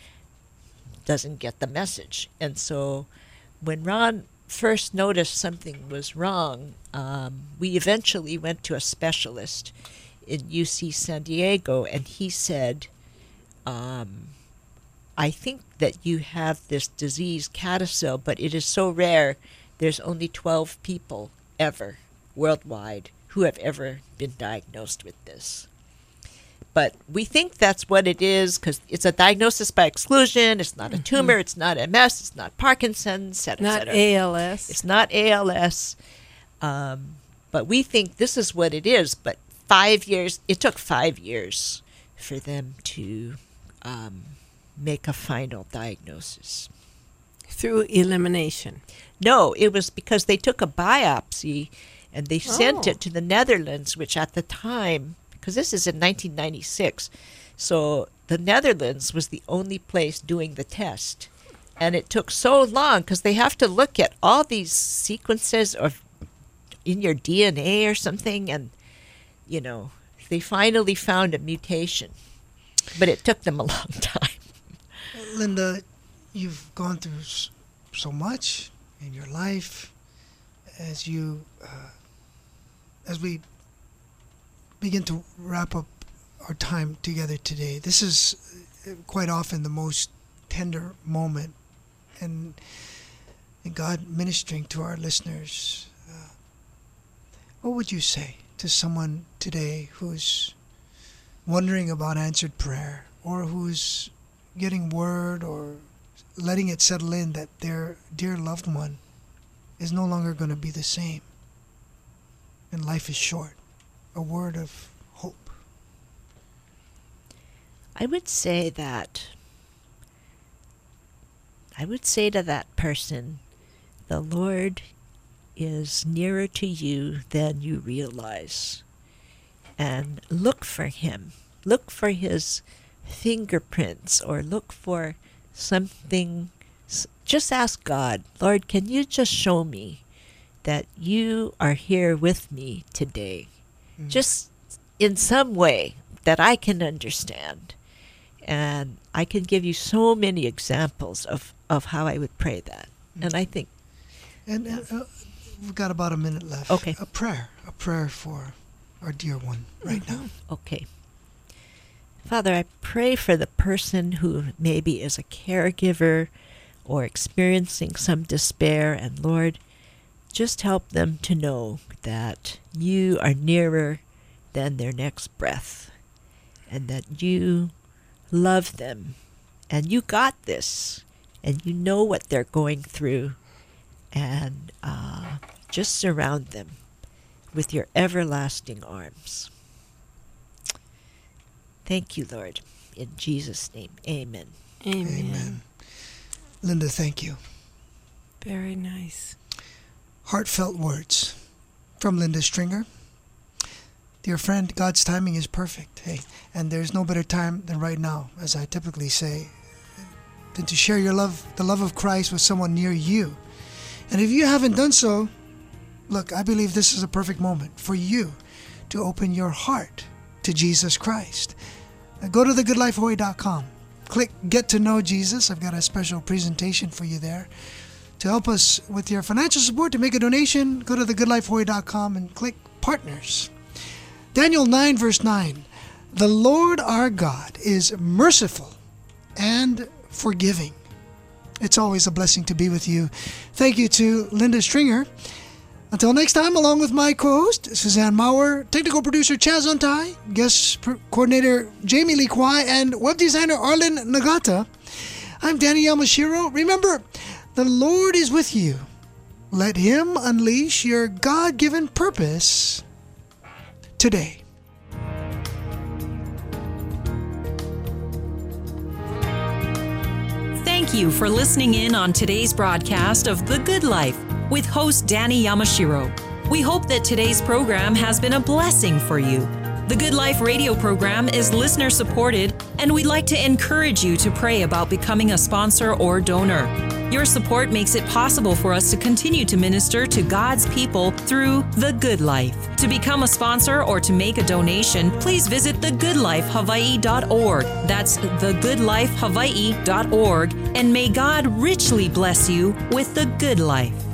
doesn't get the message. And so when Ron first noticed something was wrong, um, we eventually went to a specialist in U C San Diego, and he said, um, I think that you have this disease, CADASIL, but it is so rare, there's only twelve people ever worldwide who have ever been diagnosed with this. But we think that's what it is because it's a diagnosis by exclusion. It's not a tumor. Mm-hmm. It's not M S. It's not Parkinson's, et cetera, not et cetera. A L S. It's not A L S. Um, but we think this is what it is. But five years, it took five years for them to um, make a final diagnosis. Through elimination? No, it was because they took a biopsy and they sent oh. it to the Netherlands, which at the time, because this is in nineteen ninety-six, so the Netherlands was the only place doing the test. And it took so long because they have to look at all these sequences of in your D N A or something, and, you know, they finally found a mutation. But it took them a long time. Linda, you've gone through so much in your life. As you, uh, as we begin to wrap up our time together today, this is quite often the most tender moment, and, and God ministering to our listeners what would you say to someone today who's wondering about answered prayer, or who's getting word or letting it settle in that their dear loved one is no longer going to be the same and life is short? A word of hope. I would say that, I would say to that person, the Lord is nearer to you than you realize. And look for him. Look for his fingerprints, or look for something. Just ask God, Lord, can you just show me that you are here with me today? Mm. Just in some way that I can understand. And I can give you so many examples of, of how I would pray that. Mm. And I think... And uh, uh, we've got about a minute left. Okay. A prayer. A prayer for our dear one right mm-hmm. now. Okay. Father, I pray for the person who maybe is a caregiver or experiencing some despair. And Lord, just help them to know that you are nearer than their next breath, and that you love them, and you got this, and you know what they're going through, and uh, just surround them with your everlasting arms. Thank you, Lord. In Jesus' name, amen. Amen. Amen. Linda, thank you. Very nice. Heartfelt words from Linda Stringer. Dear friend, God's timing is perfect. Hey, and there's no better time than right now, as I typically say, than to share your love, the love of Christ, with someone near you. And if you haven't done so, look, I believe this is a perfect moment for you to open your heart to Jesus Christ. Now go to the good life hawaii dot com. Click Get to Know Jesus. I've got a special presentation for you there. To help us with your financial support, to make a donation, go to the good life hawaii dot com and click Partners. Daniel nine verse nine. The Lord our God is merciful and forgiving. It's always a blessing to be with you. Thank you to Linda Stringer. Until next time, along with my co-host, Suzanne Maurer, technical producer Chaz Ontai, guest coordinator Jamie Lee Kwai, and web designer Arlen Nagata, I'm Danny Yamashiro. Remember, the Lord is with you. Let Him unleash your God-given purpose today. Thank you for listening in on today's broadcast of The Good Life with host Danny Yamashiro. We hope that today's program has been a blessing for you. The Good Life radio program is listener supported, and we'd like to encourage you to pray about becoming a sponsor or donor. Your support makes it possible for us to continue to minister to God's people through The Good Life. To become a sponsor or to make a donation, please visit the good life hawaii dot org. That's the good life hawaii dot org, and may God richly bless you with the good life.